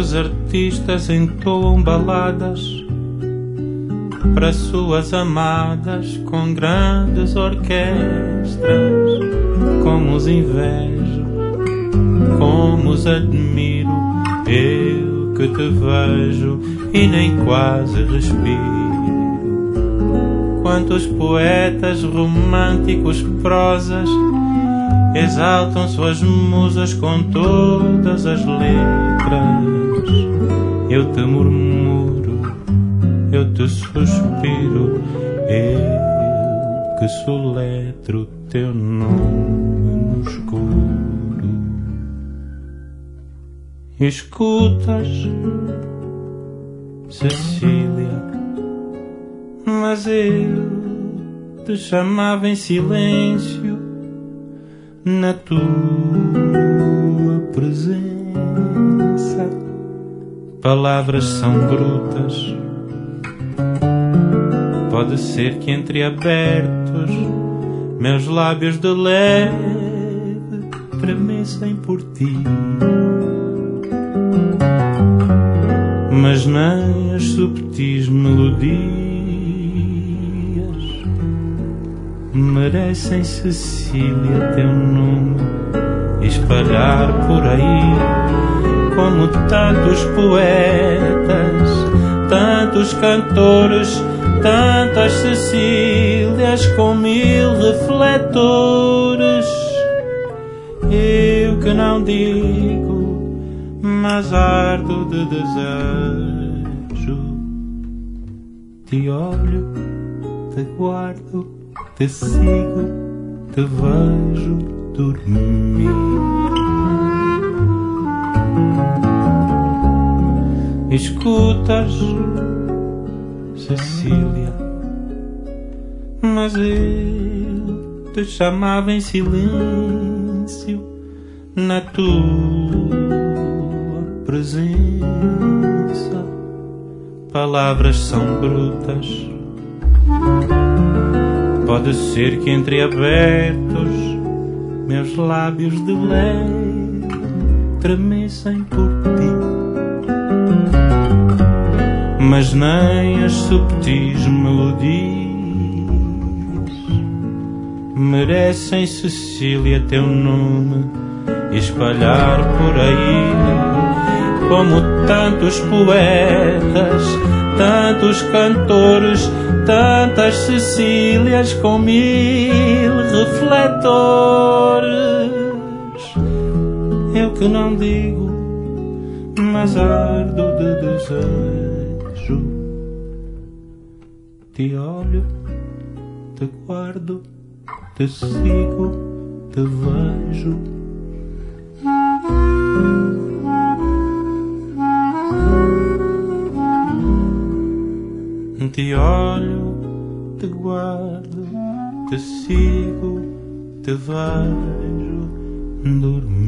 Quantos artistas entoam baladas para suas amadas com grandes orquestras. Como os invejo, como os admiro, eu que te vejo e nem quase respiro. Quantos poetas românticos prosas exaltam suas musas com todas as letras. Eu te murmuro, eu te suspiro, eu que soletro teu nome no escuro. Escutas, Cecília, mas eu te chamava em silêncio na tua presença. Palavras são brutas, pode ser que entreabertos meus lábios de leve tremessem por ti, mas nem as subtis melodias merecem, Cecília, teu nome espalhar por aí, como tantos poetas, tantos cantores, tantas Cecílias com 1000 refletores. Eu que não digo, mas ardo de desejo. Te olho, te guardo, te sigo, te vejo dormir. Escutas, Cecília, mas eu te chamava em silêncio na tua presença. Palavras são brutas, pode ser que entreabertos meus lábios de leve tremessem por ti, mas nem as subtis melodias merecem, Cecília, teu nome espalhar por aí, como tantos poetas, tantos cantores, tantas Cecílias com 1000 refletores. Eu que não digo, mas ardo de desejo. Te olho, te guardo, te sigo, te vejo. Te olho, te guardo, te sigo, te vejo dormir.